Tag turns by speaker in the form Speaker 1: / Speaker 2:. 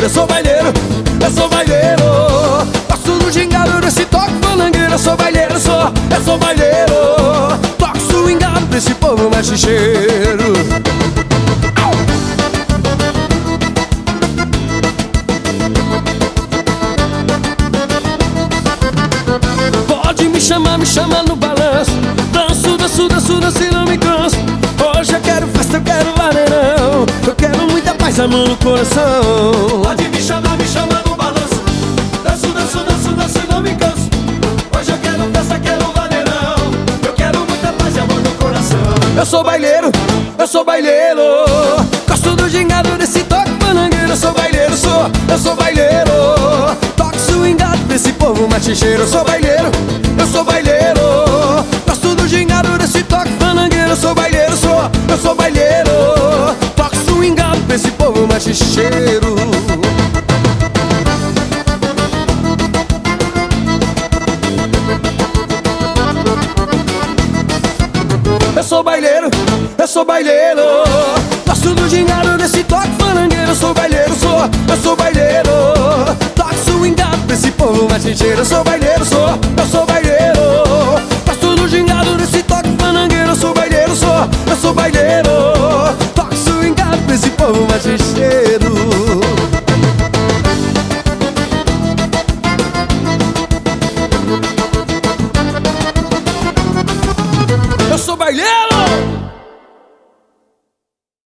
Speaker 1: eu sou baileiro, eu sou baileiro. Gosto do gingado, desse toque falangueiro. Eu sou baileiro, eu sou baileiro. Toco swingado pra esse povo machicheiro. Pode me chamar no balanço. Danço, danço, danço, danço e não me canso. Hoje eu quero festa, eu quero vaneirão. Eu quero muita paz, amor no coração.
Speaker 2: Pode me chamar no balanço. Danço, danço, danço, danço e não me canso. Hoje eu quero festa, quero vaneirão. Eu quero muita paz e amor no coração.
Speaker 1: Eu sou baileiro, eu sou baileiro. Gosto do gingado, desse toque falangueiro. Eu sou baileiro, eu sou baileiro. Toque swingado pra esse povo machicheiro. Eu sou baileiro, eu sou baileiro. Gosto do gingado, desse toque falangueiro. Eu sou baileiro, eu sou baileiro. Toque swingado pra esse povo machicheiro. Eu sou baileiro, eu sou baileiro. Gosto do gingado, desse toque falangueiro. Eu sou baileiro, eu sou baileiro. Toque swingado pra esse povo machicheiro. Eu sou baileiro, eu sou baileiro. Gosto do gingado, desse toque falangueiro. Eu sou baileiro, eu sou baileiro. Toque swingado pra esse povo machicheiro.